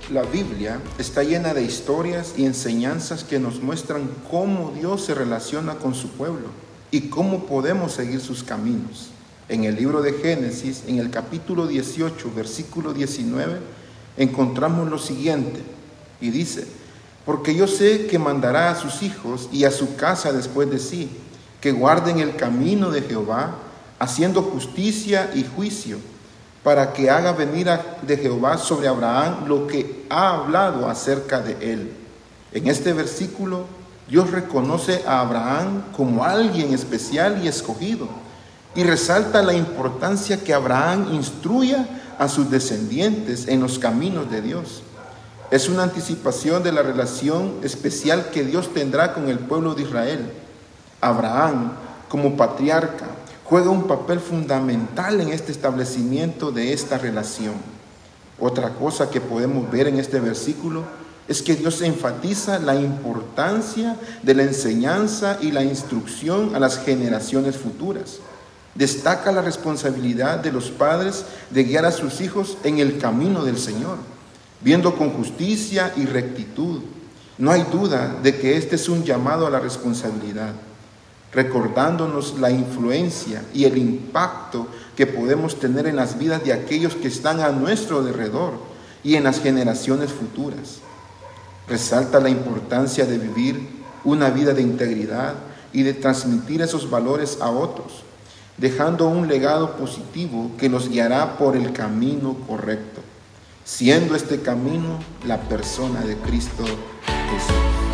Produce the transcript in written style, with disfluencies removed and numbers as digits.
la Biblia está llena de historias y enseñanzas que nos muestran cómo Dios se relaciona con su pueblo y cómo podemos seguir sus caminos. En el libro de Génesis, en el capítulo 18, versículo 19, encontramos lo siguiente, y dice: porque yo sé que mandará a sus hijos y a su casa después de sí, que guarden el camino de Jehová, haciendo justicia y juicio, para que haga venir de Jehová sobre Abraham lo que ha hablado acerca de él. En este versículo, Dios reconoce a Abraham como alguien especial y escogido, y resalta la importancia que Abraham instruya a sus descendientes en los caminos de Dios. Es una anticipación de la relación especial que Dios tendrá con el pueblo de Israel. Abraham, como patriarca, juega un papel fundamental en este establecimiento de esta relación. Otra cosa que podemos ver en este versículo es que Dios enfatiza la importancia de la enseñanza y la instrucción a las generaciones futuras. Destaca la responsabilidad de los padres de guiar a sus hijos en el camino del Señor, viendo con justicia y rectitud. No hay duda de que este es un llamado a la responsabilidad, recordándonos la influencia y el impacto que podemos tener en las vidas de aquellos que están a nuestro alrededor y en las generaciones futuras. Resalta la importancia de vivir una vida de integridad y de transmitir esos valores a otros, dejando un legado positivo que los guiará por el camino correcto, siendo este camino la persona de Cristo Jesús.